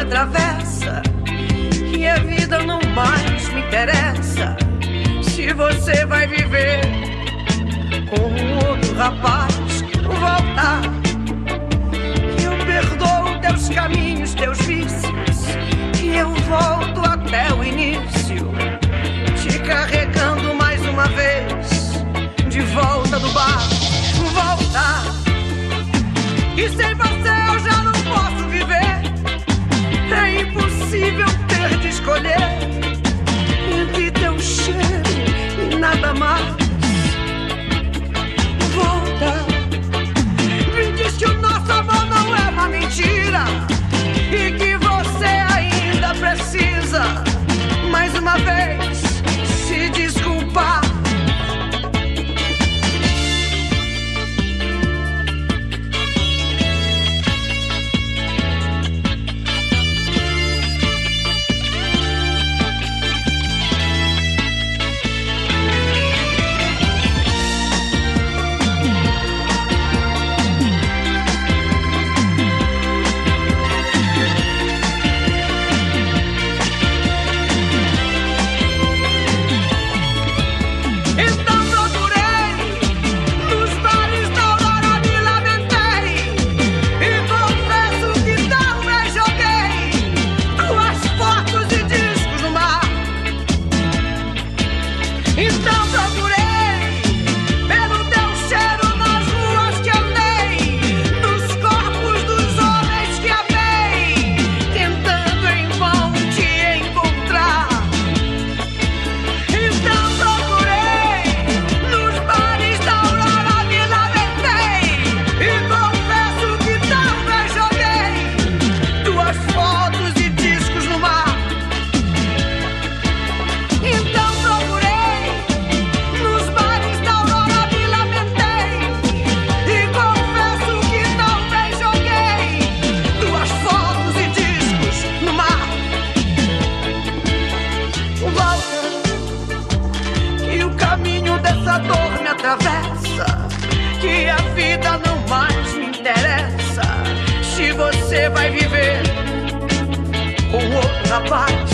atravessa e a vida não mais me interessa. Se você vai viver com outro rapaz, volta. Eu perdoo teus caminhos, teus vícios, e eu volto até o início, te carregando mais uma vez de volta do bar. Volta. E sem você eu já não posso viver. É impossível ter de escolher entre teu cheiro e nada mais. Volta. Me diz que o nosso amor não é uma mentira e que você ainda precisa mais uma vez se desculpar. Que a vida não mais me interessa. Se você vai viver com outro rapaz,